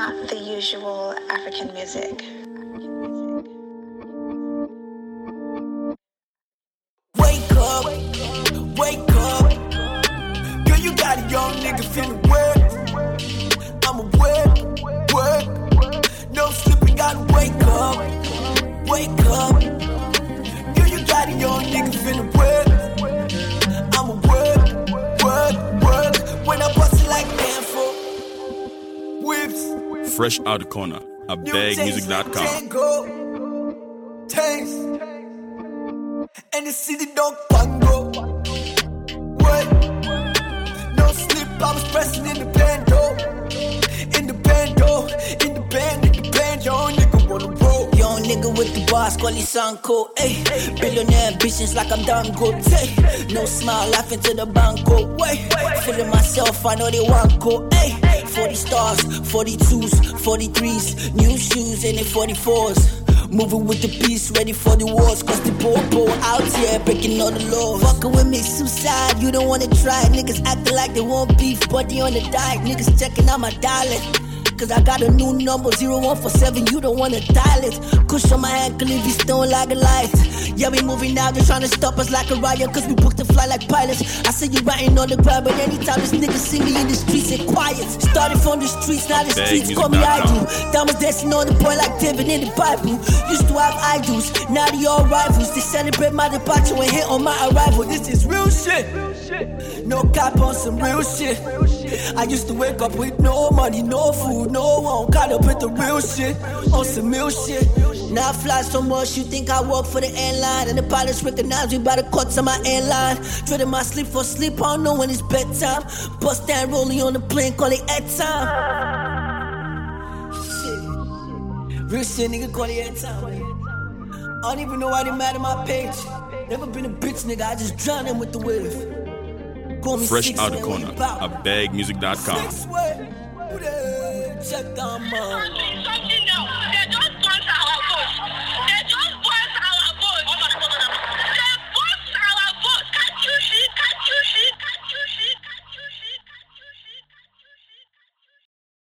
not the usual African music. Wake up, girl, you got a young nigga feeling work. I'ma work, no sleeping, gotta wake up, girl, you got a young nigga feeling work. I'ma work, when I bust it like damn for whips. Fresh out the corner, abegmusic.com. Taste, and the city don't pango. What? No sleep, I was pressing in the bando. Young nigga wanna roll. Young nigga with the bars, call it Sanko. Ayy, billionaire ambitions like I'm Dangote. No smile, laughing to the banco. Wait, feeling myself, I know they want go. Ayy, 40 stars, 42s, 43s, new shoes and they 44s. Moving with the peace, ready for the wars. Cause the popo out here breaking all the laws. Fucking with me, suicide, you don't wanna try. Niggas acting like they want beef, but they on the diet. Niggas checking out my dialect. Cause I got a new number, 0147, you don't wanna dial it. Kush on my ankle if you stone like a light. Yeah, we moving now, they're trying to stop us like a riot. Cause we booked the fly like pilots. I say you writing on the ground, but anytime this nigga see me in the streets, it's quiet. Started from the streets, now the streets call me idol. Diamonds dancing on the boy like David in the Bible. Used to have idols, now they all rivals. They celebrate my departure and hit on my arrival. This is real shit. No cap on some real shit. I used to wake up with no money, no food, no one. Caught up with the real shit, on some real shit. Now I fly so much, you think I work for the airline. And the pilots recognize me by the cuts on my airline. Trading my sleep for sleep, I don't know when it's bedtime. Bust down rolling on the plane, call it head time. Shit. Real shit, nigga, call it head time. I don't even know why they mad at my page. Never been a bitch, nigga, I just drown in with the wave. Fresh out the corner, abegmusic.com. Check down, man.